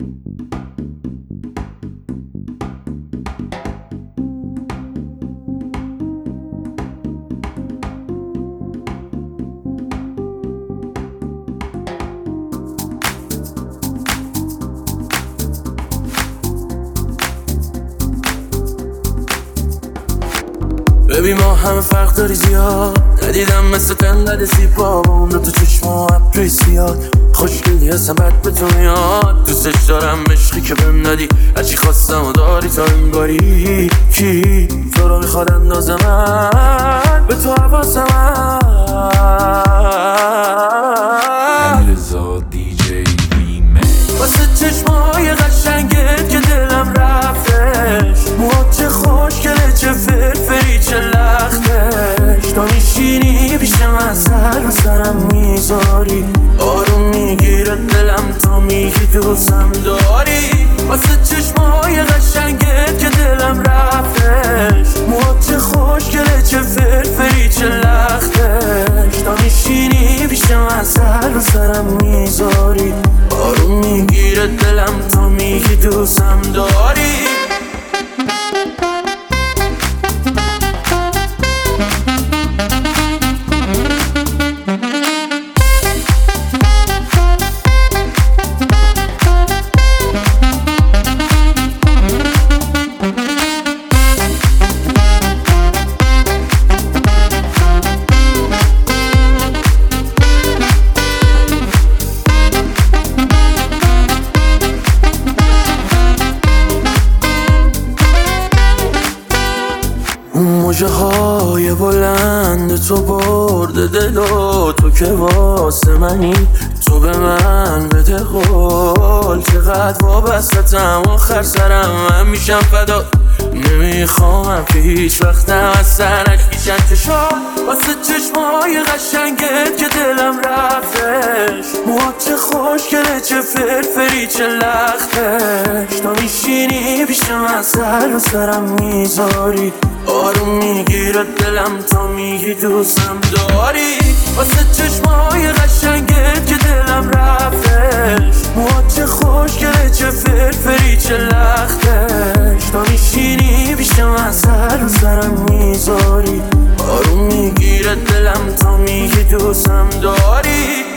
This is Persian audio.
ببین ما همه فرق داری زیاد، ندیدم مثل تنقل زیبا با اون تو چشم و ابری زیاد. خوشگلی هستم بد به تو میاد، دوستش دارم عشقی که بهم ندی، هرچی خواستم و داری تا این باری. کی تو رو میخواد اندازه من به تو حواسم امیرزا دیجی ریمیکس. واسه چشمای قشنگت که دلم رفتش، موهات چه خوشگله چه فرفری چه لختش. تا میشینی پیش من سر و سرم میذاری، آروم میگیره دلم تا میگی دوستم داری. واسه چشمای قشنگت که دلم رفتش، موهات چه خوشگله چه فرفری چه لختش. تا میشینی پیش من سر و سرم میذاری، آروم میگیره دلم تا میگی دوستم داری. موجه های بلند تو برده دل و تو که واسه منی، تو به من بده قول. چقدر وابستم آخر سرم من میشم فدا، نمیخوام که هیچ وقتم از سرک کشن چشام. واسه چشمای قشنگت که دلم رفتش، موهات چه خوشگله چه فرفری چه لختش. تا میشینی پیش من سر و سرم میذاری، آروم میگیره دلم تا میگی دوستم داری. واسه چشمای قشنگت که دلم رفتش، موهات چه خوشگله چه فرفری چه لختش. تا میشینی پیش من سر و سرم میذاری، آروم میگیره دلم تا میگی دوستم داری.